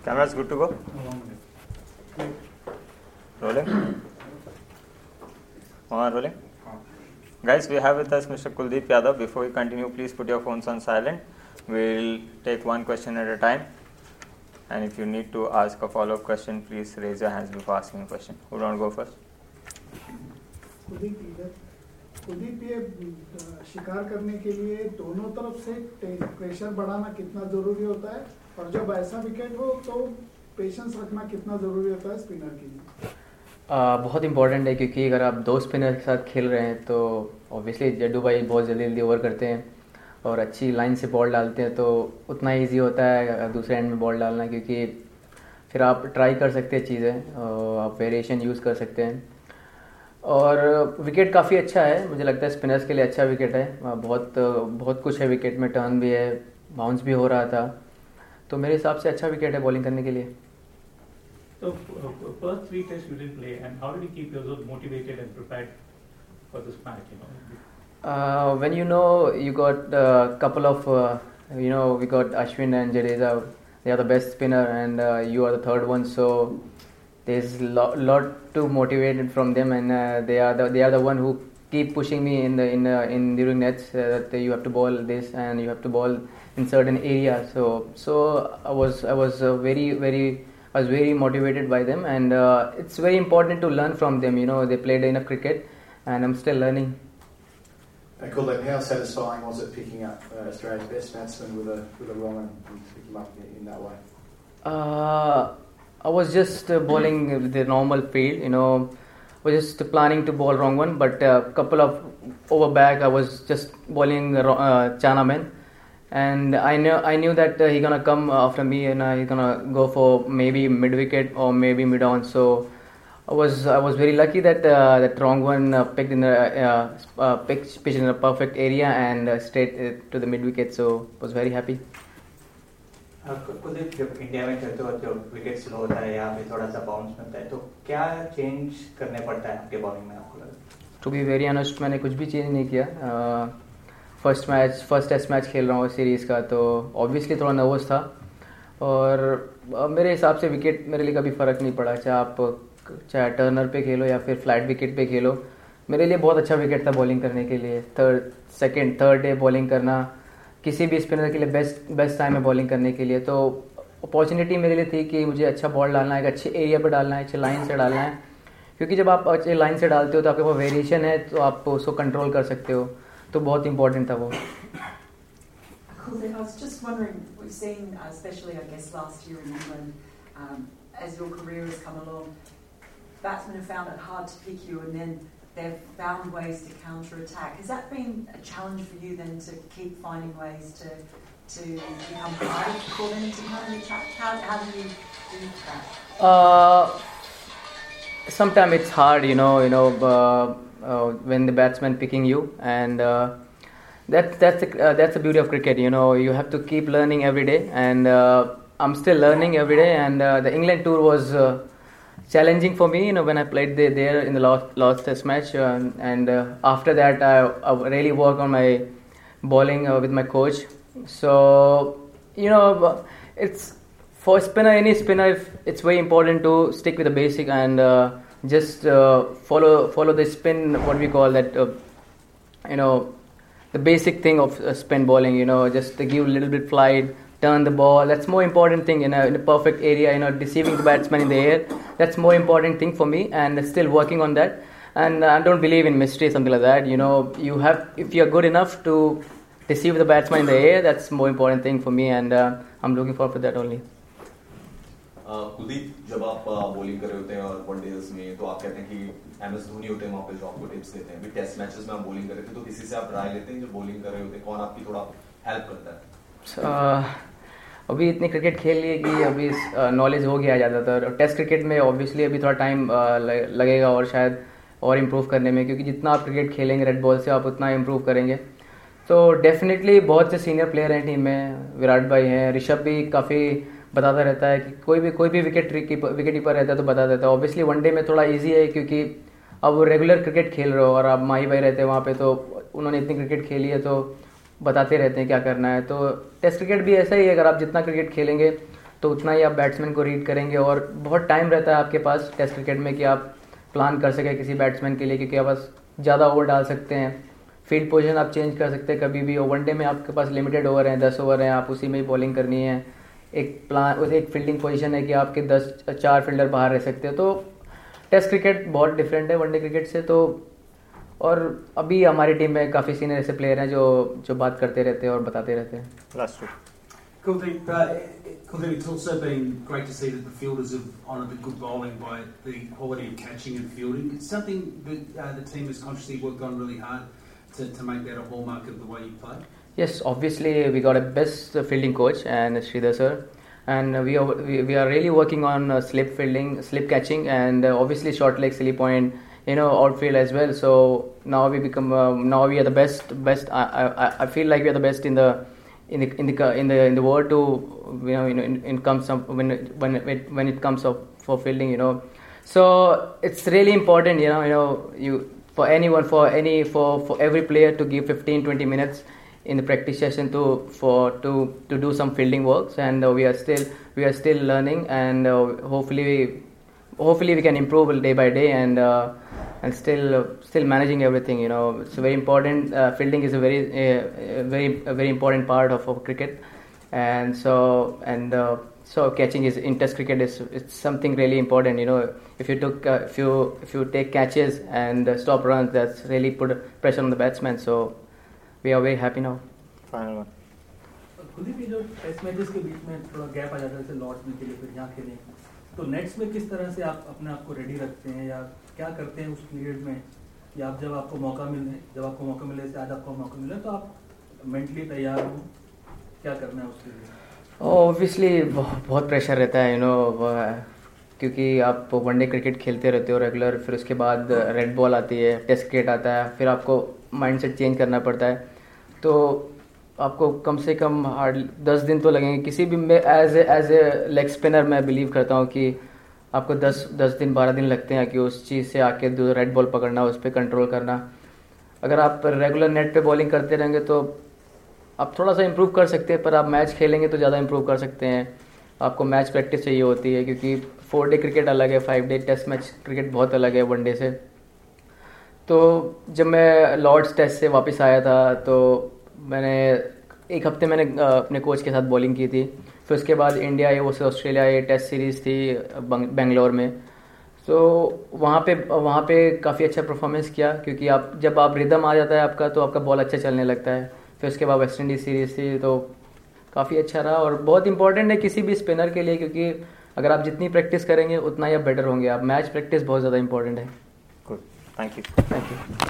Camera is good to go? Rolling? Rolling? Guys, we have with us Mr. Kuldeep Yadav. Before we continue, please put your phones on silent. We'll take one question at a time. And if you need to ask a follow-up question, please raise your hands before asking a question. Who want to go first? Kuldeep, ये शिकार करने के लिए दोनों तरफ से pressure बढ़ाना कितना ज़रूरी होता है, और जब ऐसा विकेट हो तो पेशेंस रखना कितना ज़रूरी होता है स्पिनर के लिए? बहुत इंपॉर्टेंट है, क्योंकि अगर आप दो स्पिनर के साथ खेल रहे हैं तो ऑब्वियसली जड्डू भाई बहुत जल्दी ओवर करते हैं और अच्छी लाइन से बॉल डालते हैं, तो उतना ईजी होता है दूसरे एंड में बॉल डालना, क्योंकि फिर आप ट्राई कर सकते हैं चीज़ें, आप वेरिएशन यूज़ कर सकते हैं। और विकेट काफ़ी अच्छा है, मुझे लगता है स्पिनर्स के लिए अच्छा विकेट है। बहुत कुछ है विकेट में, टर्न भी है, बाउंस भी हो रहा था, तो मेरे हिसाब से अच्छा विकेट है बॉलिंग करने के लिए। So first 3 tests you didn't play, and how did you keep yourself motivated and prepared for this match? When you got a couple of we got Ashwin and Jadeja, they are the best spinner, and you are the third one, so there's lot to motivate from them, and they are the one who keep pushing me in during nets, that you have to bowl this and you have to bowl in certain areas. So I was very motivated by them, and it's very important to learn from them. They played enough cricket, and I'm still learning. Kuldeep, how satisfying was it picking up Australia's best batsman with a wrong and pick him up in that way? I was just bowling with the normal field, was just planning to bowl wrong one, but a couple of over back I was just bowling Chinaman, and I knew that he gonna come after me, and he's gonna go for maybe mid wicket or maybe mid on. So I was very lucky that that wrong one picked in the pitch in a perfect area and straight to the mid wicket. So I was very happy. Kuldeep, जब India में खेलते हो तो wicket slow होता है या फिर थोड़ा सा बाउंस मिलता है, तो क्या चेंज करने पड़ता है आपके बॉलिंग में आपको लगता है? टू बी वेरी ऑनेस्ट, मैंने कुछ भी चेंज नहीं किया। फर्स्ट टेस्ट मैच खेल रहा हूँ सीरीज़ का, तो ऑब्वियसली थोड़ा नर्वस था, और मेरे हिसाब से विकेट मेरे लिए कभी फ़र्क नहीं पड़ा, चाहे टर्नर पे खेलो या फिर फ्लैट विकेट पे खेलो। मेरे लिए बहुत अच्छा विकेट था बॉलिंग करने के लिए। थर्ड डे बॉलिंग करना किसी भी स्पिनर के लिए बेस्ट टाइम है बॉलिंग करने के लिए, तो अपॉर्चुनिटी मेरे लिए थी कि मुझे अच्छा बॉल डालना है, एक अच्छे एरिया पे डालना है, अच्छे लाइन से डालना है, क्योंकि जब आप अच्छे लाइन से डालते हो तो आपके पास वेरिएशन है, तो आप उसको कंट्रोल कर सकते हो, तो बहुत इंपॉर्टेंट था वो। I was just wondering, we've seen, especially I guess last year in England, as your career has come along, batsmen have found it hard to pick you, and then they've found ways to counter-attack. Has that been a challenge for you then, to keep finding ways to become harder to call them into counter-attack? How do you do that? Sometimes it's hard, when the batsman picking you, and that's the beauty of cricket. You have to keep learning every day, and I'm still learning every day. And the England tour was challenging for me, when I played there in the last test match, and after that I really worked on my bowling with my coach. So it's for any spinner, it's very important to stick with the basic and just follow the spin, what we call that, the basic thing of spin bowling, just to give a little bit flight, turn the ball. That's more important thing in a perfect area, deceiving the batsman in the air. That's more important thing for me, and still working on that. And I don't believe in mystery, something like that. You have, if you're good enough to deceive the batsman in the air, that's more important thing for me, and I'm looking forward to that only. Kuldeep, जब आप bowling कर रहे होते हैं और one-days में, तो आप कहते हैं कि MS धोनी होते हैं वहाँ पे जो आपको टिप्स देते हैं। अभी टेस्ट मैचेस में आप बॉलिंग कर रहे थे, तो किसी से आप राय लेते हैं जो बॉलिंग कर रहे होते हैं? कौन आपकी थोड़ा हेल्प करता है? अभी इतनी क्रिकेट खेल ली है कि अभी नॉलेज हो गया ज़्यादातर। टेस्ट क्रिकेट में ऑब्वियसली अभी थोड़ा टाइम लगेगा, और शायद और इम्प्रूव करने में, क्योंकि जितना आप क्रिकेट खेलेंगे रेड बॉल से, आप उतना इम्प्रूव करेंगे। तो डेफिनेटली बहुत से सीनियर प्लेयर हैं टीम में, विराट भाई हैं, ऋषभ भी काफ़ी बताता रहता है कि कोई भी विकेट कीपर रहता है तो बता देता है। ऑब्वियसली वनडे में थोड़ा ईजी है, क्योंकि अब वो रेगुलर क्रिकेट खेल रहे हो, और आप माही भाई रहते हैं वहाँ पे, तो उन्होंने इतनी क्रिकेट खेली है तो बताते रहते हैं क्या करना है। तो टेस्ट क्रिकेट भी ऐसा ही है, अगर आप जितना क्रिकेट खेलेंगे तो उतना ही आप बैट्समैन को रीड करेंगे, और बहुत टाइम रहता है आपके पास टेस्ट क्रिकेट में कि आप प्लान कर सकें किसी बैट्समैन के लिए, क्योंकि आप बस ज़्यादा ओवर डाल सकते हैं, फील्ड पोजीशन आप चेंज कर सकते हैं कभी भी। वनडे में आपके पास लिमिटेड ओवर हैं, 10 ओवर हैं, आप उसी में ही बॉलिंग करनी है। एक फील्डिंग पोजीशन है कि आपके 4 फील्डर बाहर रह सकते हैं। तो टेस्ट क्रिकेट बहुत डिफरेंट है वनडे क्रिकेट से। तो और अभी हमारी टीम में काफ़ी सीनियर ऐसे प्लेयर हैं जो बात करते रहते हैं और बताते रहते हैं। Last two. Kuldeep, it's also been great to see that the fielders have honoured the good bowling by the quality of catching and fielding. It's something that the team has consciously worked on really hard to make that a hallmark of the way you play. Yes, obviously we got a best fielding coach and Sridhar sir, and we are really working on slip fielding, slip catching, and obviously short leg, silly point, outfield as well. So now we are the best. I feel like we are the best in the world to in comes up when it comes up for fielding. So it's really important. For anyone, for every player to give 15-20 minutes in the practice session to do some fielding works, and we are still learning, and hopefully we can improve day by day, and still managing everything. It's very important. Fielding is a very important part of cricket, and so catching is in test cricket it's something really important. If you take catches and stop runs, that's really put pressure on the batsman. So we are very happy now. Final one. Kuldeep, ये जो test matches के बीच में थोड़ा gap आ जाता है, जैसे Lord's में खेले फिर यहाँ खेले, तो नेट्स में किस तरह से आप अपने आप को रेडी रखते हैं, या क्या करते हैं उस पीरियड में, या आप जब आपको मौका मिले से आज आपको मौका मिले तो आप मेंटली तैयार हो, क्या करना है उसके लिए? ऑब्वियसली बहुत प्रेशर रहता है क्योंकि आप वनडे क्रिकेट खेलते रहते हो रेगुलर, फिर उसके बाद रेड बॉल आती है, टेस्ट क्रिकेट आता है, फिर आपको माइंडसेट चेंज करना पड़ता है। तो आपको कम से कम 10 दिन तो लगेंगे किसी भी में। एज ए लेग स्पिनर मैं बिलीव करता हूँ कि आपको 10 दिन 12 दिन लगते हैं कि उस चीज़ से आके जो रेड बॉल पकड़ना, उस पर कंट्रोल करना। अगर आप रेगुलर नेट पे बॉलिंग करते रहेंगे तो आप थोड़ा सा इम्प्रूव कर सकते हैं, पर आप मैच खेलेंगे तो ज़्यादा इम्प्रूव कर सकते हैं। आपको मैच प्रैक्टिस चाहिए होती है, क्योंकि 4 डे क्रिकेट अलग है, 5 डे टेस्ट मैच क्रिकेट बहुत अलग है वनडे से। तो जब मैं लॉर्ड्स टेस्ट से वापस आया था तो मैंने एक हफ्ते अपने कोच के साथ बॉलिंग की थी। फिर उसके बाद इंडिया ये से ऑस्ट्रेलिया ये टेस्ट सीरीज़ थी बेंगलोर में। तो वहाँ पे काफ़ी अच्छा परफॉर्मेंस किया, क्योंकि जब आप रिदम आ जाता है आपका तो आपका बॉल अच्छा चलने लगता है। फिर उसके बाद वेस्ट इंडीज़ सीरीज़ थी तो काफ़ी अच्छा रहा, और बहुत इंपॉर्टेंट है किसी भी स्पिनर के लिए, क्योंकि अगर आप जितनी प्रैक्टिस करेंगे उतना ही आप बेटर होंगे। आप मैच प्रैक्टिस बहुत ज़्यादा इंपॉर्टेंट है। Good, thank you.